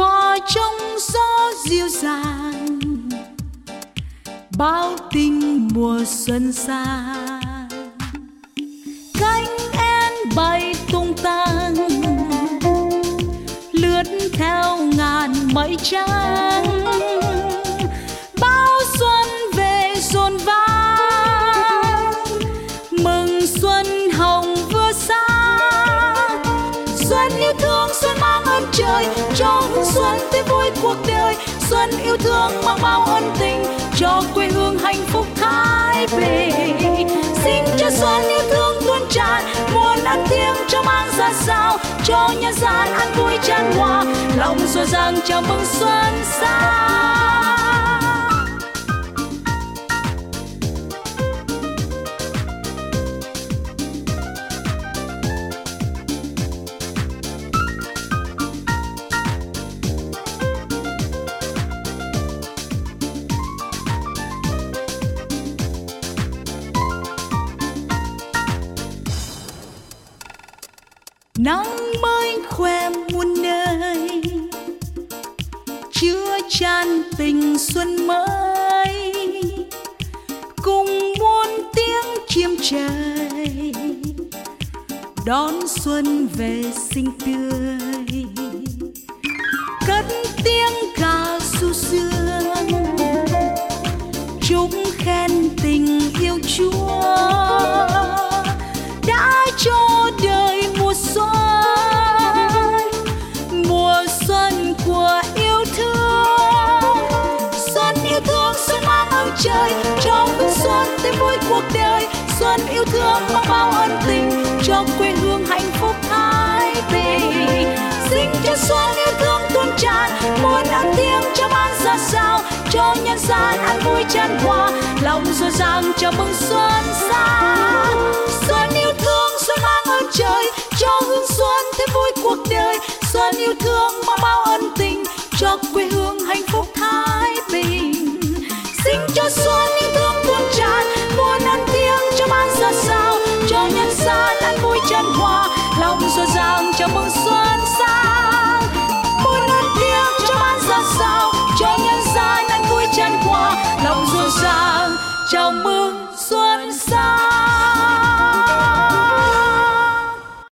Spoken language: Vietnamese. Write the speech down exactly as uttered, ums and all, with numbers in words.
hòa trong gió dịu dàng, bao tình mùa xuân xa. Cánh én bay tung tăng, lướt theo ngàn mây trắng. Bao xuân về dồn vang, mừng xuân hồng vừa xa. Xuân yêu thương, xuân mang ơn trời, cho hương xuân tươi vui cuộc đời. Xuân yêu thương mang bao ân tình, cho quê hương hạnh phúc thái bình. Xin cho xuân yêu thương tuôn tràn, muôn ân thiêng cho mang ra sao, cho nhân gian an vui chan hòa, lòng rộn ràng chào mừng xuân sang. Nắng mới khoe muôn nơi, chứa chan tình xuân mới. Cùng muôn tiếng chim trời, đón xuân về xinh tươi. Cất tiếng ca du dương, chúc khen tình yêu Chúa đã cho đời mùa xuân, mùa xuân của yêu thương. Xuân yêu thương, xuân mang ơn trời, cho hương xuân tươi vui cuộc đời. Xuân yêu thương mang bao ân tình, cho quê hương hạnh phúc thái bình. Xin cho xuân yêu thương tuôn tràn, muôn ân thiêng cho mang ra sao, cho nhân gian an vui chan hòa, lòng rộn ràng chào mừng xuân sang. Xuân yêu thương, xuân mang ơn trời, cho hương xuân tươi vui cuộc đời. Xuân yêu thương mang bao ân tình, cho quê hương hạnh phúc thái bình. Xin cho xuân yêu thương tuôn tràn, muôn ân thiêng cho mang ra sao, cho nhân gian an vui chan hòa, lòng rộn ràng chào mừng xuân sang. Muôn ân thiêng cho mang ra sao, cho nhân gian an vui chan hòa, lòng rộn ràng chào mừng